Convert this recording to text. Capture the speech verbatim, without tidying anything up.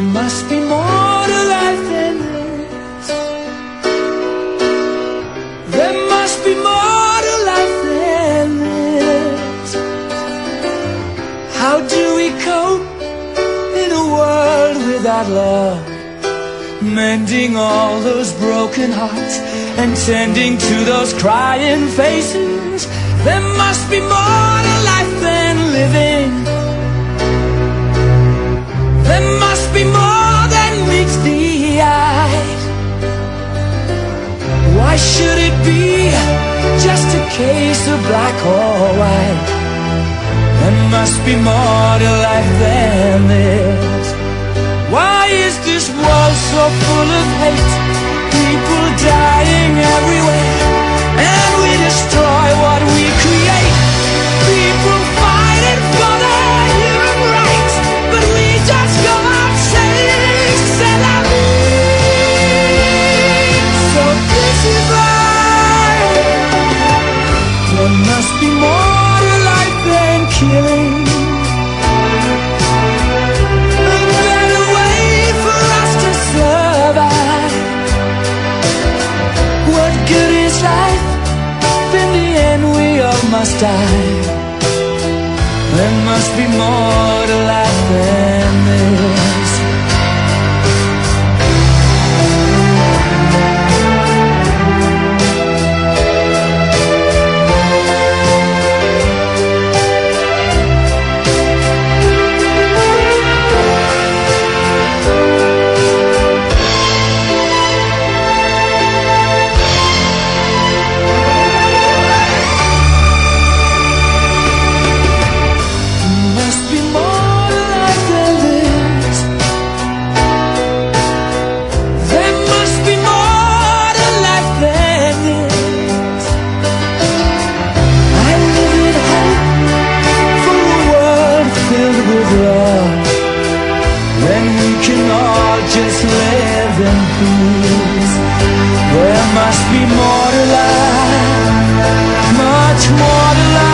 There must be more to life than this. There must be more to life than this. How do we cope in a world without love? Mending all those broken hearts and tending to those crying faces. There must be more to life than living. There must be more than meets the eye. Why should it be just a case of black or white? There must be more to life than this. Why is this world so full of hate? People dying everywhere, and we destroy what we create. People fighting for their human rights, but we just go out saying c'est la vie. So this is life. There must be more to life than killing. Must die. There must be more to life than this. Just live in peace. There must be more to life, much more to life.